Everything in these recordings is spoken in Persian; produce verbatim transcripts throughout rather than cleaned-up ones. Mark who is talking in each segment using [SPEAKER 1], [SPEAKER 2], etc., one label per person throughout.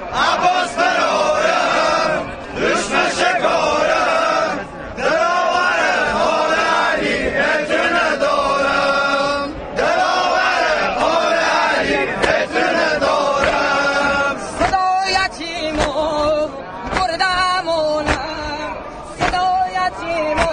[SPEAKER 1] عباس برارم دشمن شکارم دلاور آل علی اتو ندارم دلاور آل علی اتو ندارم
[SPEAKER 2] صدا یتیمو بردمونم صدا یتیمو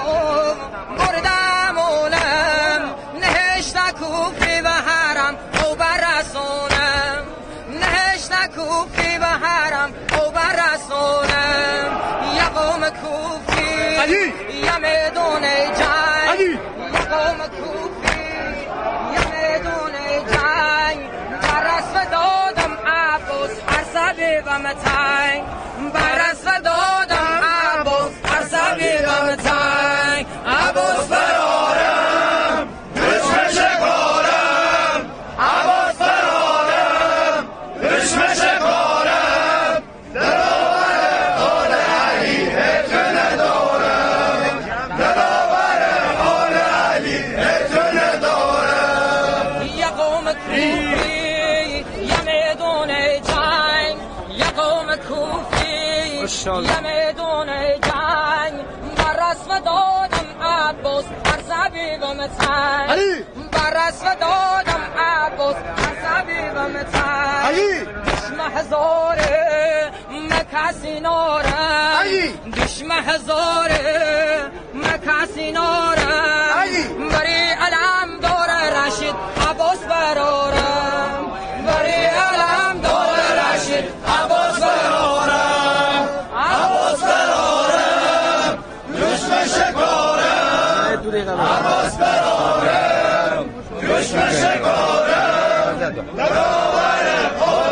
[SPEAKER 2] بردمونم نهشت کوفی و حرم او برسونم نهشت کوفی و حرم او برسونم یا قوم کوفی یا میدون جنگ یا قوم کوفی یا میدون جنگ برس و دادم عباس هر سبی و متنگ برس و دادم عباس هر سبی و متنگ
[SPEAKER 1] عباس برارم دشمن شکارم عباس برارم دشمن شکارم دلاور آل علی اتو ندارم دلاور آل علی اتو ندارم
[SPEAKER 2] یا قوم کوفی یا میدون جنگ یا قوم کوفی یا میدون جنگ برس و دادم عباس هر سبی و متنگ برس و دادم عباس هر سبی و متنگ دشمن هزاره مکسی نارم دشمن هزاره مکسی نارم بری علم داره رشید عباس برارم بری علم داره رشید
[SPEAKER 1] عباس برارم عباس برارم دشمن شکارم عباس برارم دشمن شکارم دلاور